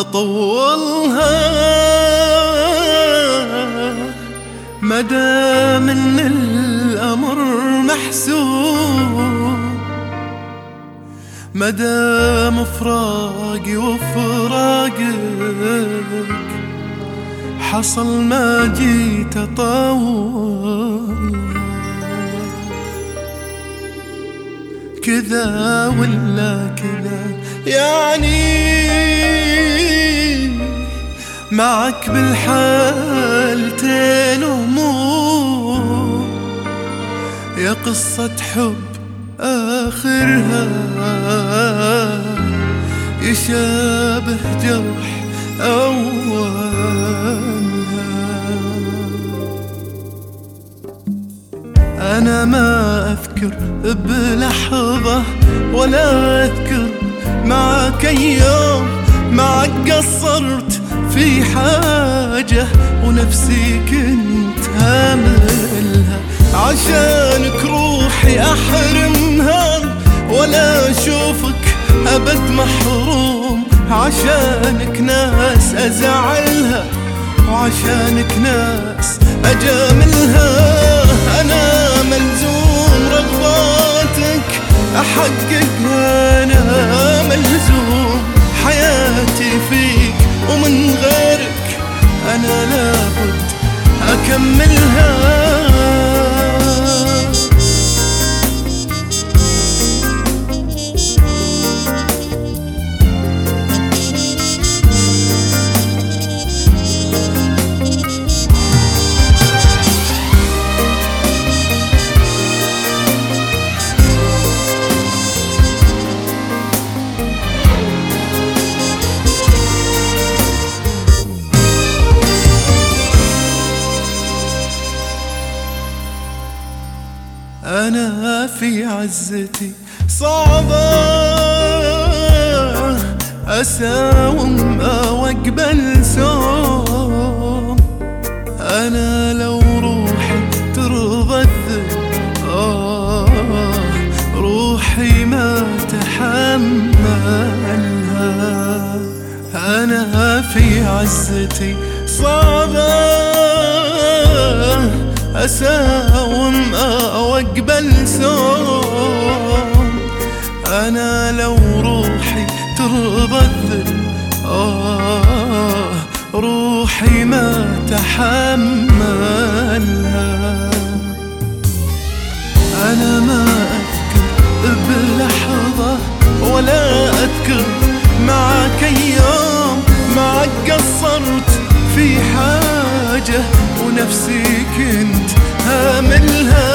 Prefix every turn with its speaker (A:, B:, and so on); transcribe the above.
A: أطولها مدام إن الأمر محسوب، مدام فراقي وفراقك حصل ما جيت أطول. كذا ولا كذا يعني معك بالحالتين هموم، يا قصة حب آخرها يشابه جرح أولها. أنا ما أذكر بلحظة ولا أذكر معك أيام معك قصرت في حاجة ونفسي كنت هاملها، عشانك روحي أحرمها ولا أشوفك أبد محروم، عشانك ناس أزعلها وعشانك ناس أجاملها. أنا ملزوم رغباتك أحققها، أنا ملزوم حياتي فيك ومن غيرك أنا لابد أكملها. أنا في عزتي صعبة أساوم أو أقبل سوم، أنا لو روحي ترضى الذل روحي ما تحملها. أنا في عزتي صعبة أساوم أو أقبل سوم، أنا لو روحي ترضى الذل روحي ما تحملها. أنا ما أذكر بلحظة ولا أذكر معك أيام معك قصرت في حاجة ونفسي كنت هاملها.